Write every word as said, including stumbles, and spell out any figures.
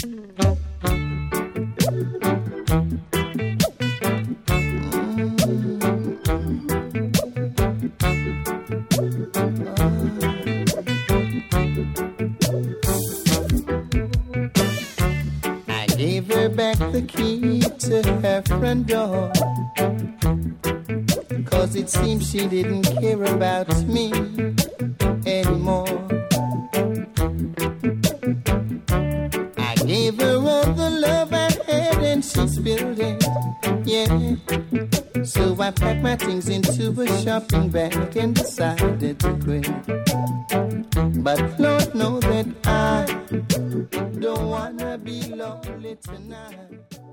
Gave her back the key to her front door, 'cause it seems she didn't care about me anymore. I gave her all the love I had and she spilled it, yeah. So I packed my things into a shopping bag and decided to quit. But Lord knows that I don't wanna be lonely tonight.